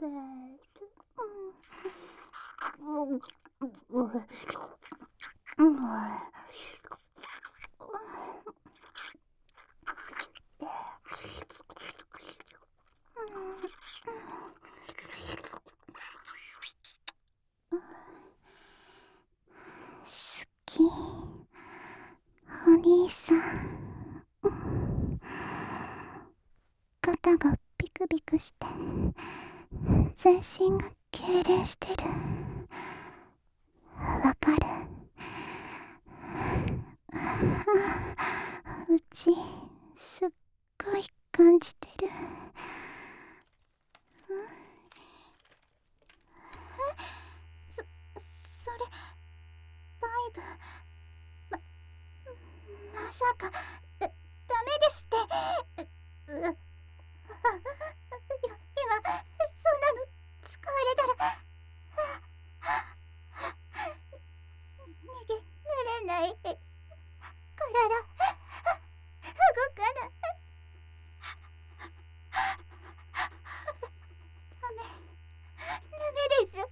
お兄さん、肩がビクビクして全身が痙攣してる。わかる？うちすっごい感じてる。それバイブ、まさかダメですって。今そんなの使われたら逃げられない。体動かない。ダメです。